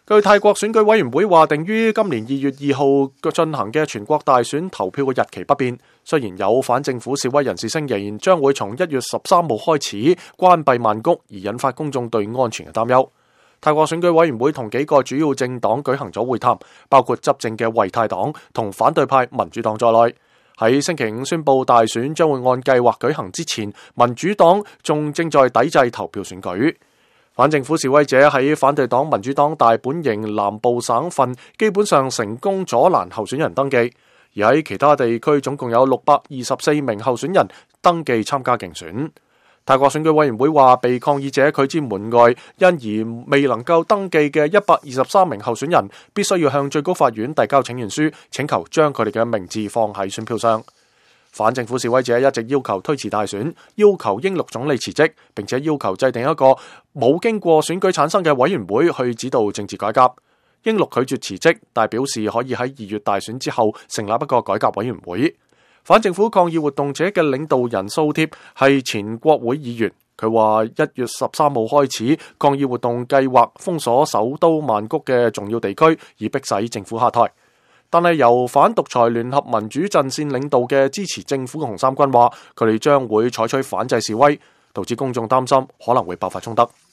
據泰國選舉委員會話，定於今年2月2號進行嘅全國大選投票嘅日期不變。雖然有反政府示威人士聲言將會從1月13號開始關閉曼谷，而引發公眾對安全嘅擔憂。泰國選舉委員會同幾個主要政黨舉行咗會談，包括執政嘅為泰黨同反對派民主黨在內。喺星期五宣布大選將會按計劃舉行之前，民主黨仲正在抵制投票選舉。反政府示威者喺反對黨民主黨大本營南部省份基本上成功阻攔候選人登記，而喺其他地區總共有624名候選人登記參加競選。泰國選舉委員會話，被抗議者拒之門外，因而未能夠登記嘅123名候選人必須要向最高法院遞交請願書，請求將佢哋嘅名字放喺選票上。反政府示威者一直要求推遲大選，要求英祿總理辭職，並且要求制定一個冇經過選舉產生嘅委員會去指導政治改革。英祿拒絕辭職，但表示可以喺2月大選之後成立一個改革委員會。反政府抗議活動者嘅領導人蘇貼係前國會議員，佢話1月13號開始抗議活動計劃封鎖首都曼谷嘅重要地區，以迫使政府下台。但係由反獨裁聯合民主陣線領導嘅支持政府嘅紅衫軍話，佢哋將會採取反制示威，導致公眾擔心可能會爆發衝突。